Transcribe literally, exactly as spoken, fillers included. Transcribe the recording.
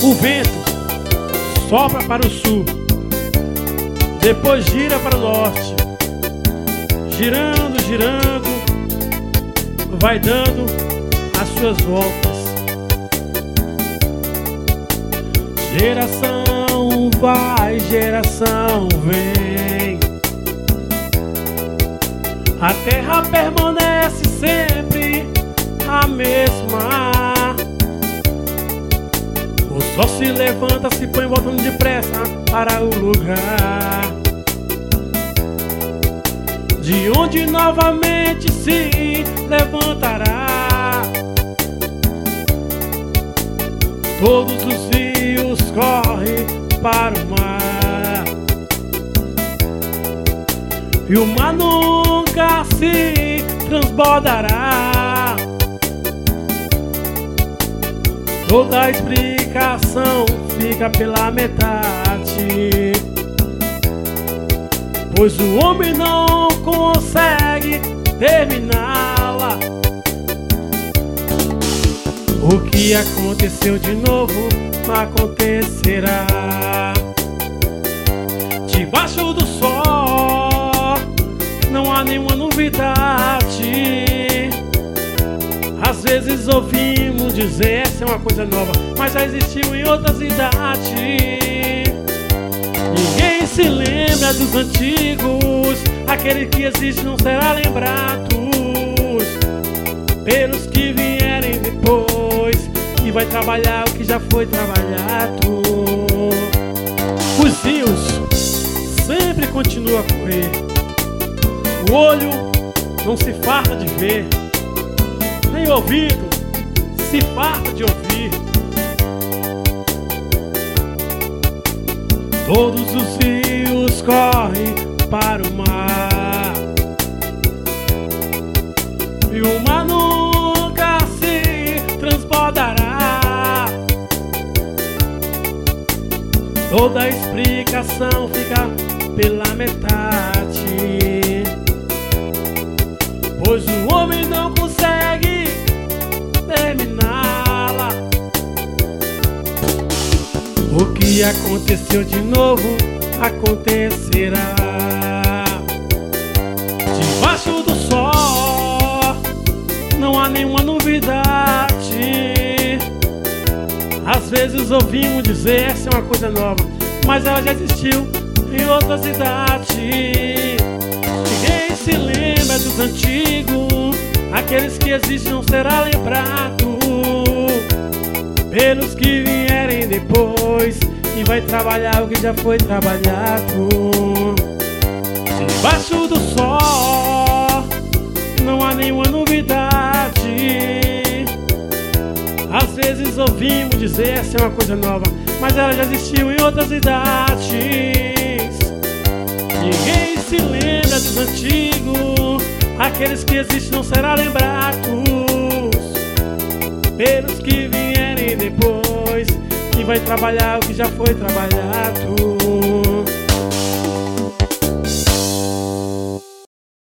O vento sopra para o sul, depois gira para o norte, girando, girando, vai dando as suas voltas. Geração vai, geração vem, a terra permanece sempre a mesma. O sol se levanta, se põe voltando depressa para o lugar de onde novamente se levantará. Todos os rios correm para o mar, e o mar nunca se transbordará. Toda a explicação fica pela metade, pois o homem não consegue terminá-la. O que aconteceu de novo acontecerá. Debaixo do sol não há nenhuma novidade. Às vezes ouvimos dizer essa é uma coisa nova, mas já existiu em outras idades. Ninguém se lembra dos antigos, aquele que existe não será lembrado pelos que vierem depois, e vai trabalhar o que já foi trabalhado. Os rios sempre continuam a correr, o olho não se farta de ver, nem o ouvido se farta de ouvir. Todos os rios correm para o mar, e o mar nunca se transbordará. Toda a explicação fica pela metade, pois o homem não consegue terminá-la. O que aconteceu de novo acontecerá. Debaixo do sol não há nenhuma novidade. Às vezes ouvimos dizer essa é uma coisa nova, mas ela já existiu em outras idades. Ninguém se lembra dos antigos, aqueles que existem não será lembrado pelos que vierem depois, e vai trabalhar o que já foi trabalhado. Debaixo do sol não há nenhuma novidade. Às vezes ouvimos dizer essa é uma coisa nova, mas ela já existiu em outras idades. Ninguém se lembra dos antigos, aqueles que existem não será lembrados pelos que vierem depois, e vai trabalhar o que já foi trabalhado.